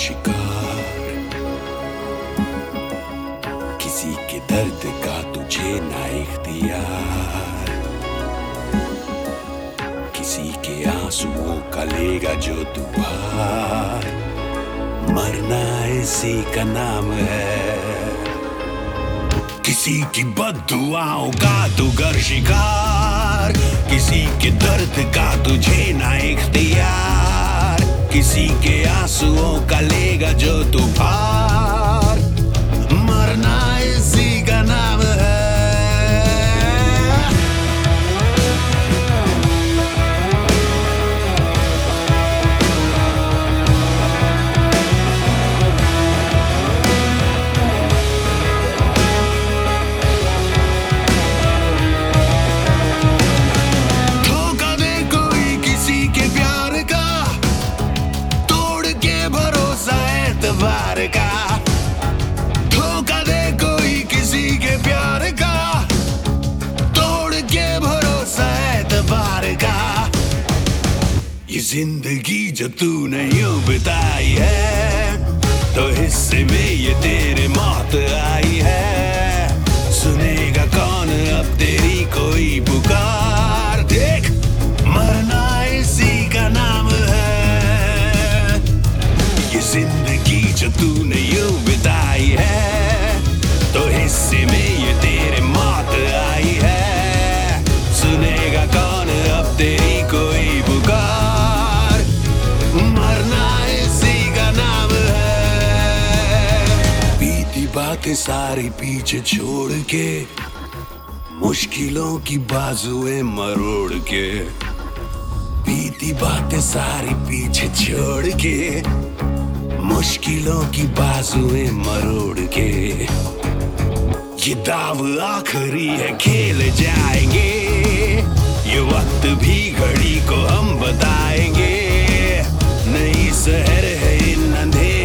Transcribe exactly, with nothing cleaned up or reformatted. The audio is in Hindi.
शिकार, किसी के दर्द का तुझे ना इख्तियार, किसी के आंसुओं का लेगा जो तू भार। मरना इसी का नाम है, किसी की बद्दुआओं का तू गर शिकार, किसी के दर्द का तुझे ना इख्तियार, किसी के आंसुओं का लेगा जो तू भार। मरना इसी का नाम है। धोखा दे कोई किसी के प्यार का, तोड़ के भरोसा एतबार का। धोखा दे कोई किसी के प्यार का, तोड़ के भरोसा एतबार का। ये जिंदगी जो तूने यूं बिताई है, तो हिस्से में ये तेरे मौत आई है। सुनेगा कौन अब तेरी कोई पुकार। देख, मरना इसी का नाम है। ये जिंदगी जो तूने यूं बिताई है, तो हिस्से में ये तेरे मौत आई है। सुनेगा कौन अब तेरी कोई पुकार। मरना इसी का नाम है। बीती बातें सारी पीछे छोड़ के, मुश्किलों की बाजुएं मरोड़ के। बीती बातें सारी पीछे छोड़ के, मुश्किलों की बाजुएं मरोड़ के। ये दाव आखिरी है, खेल जाएंगे। ये वक्त भी घड़ी को हम बताएंगे। नई शहर है इन अंधेरे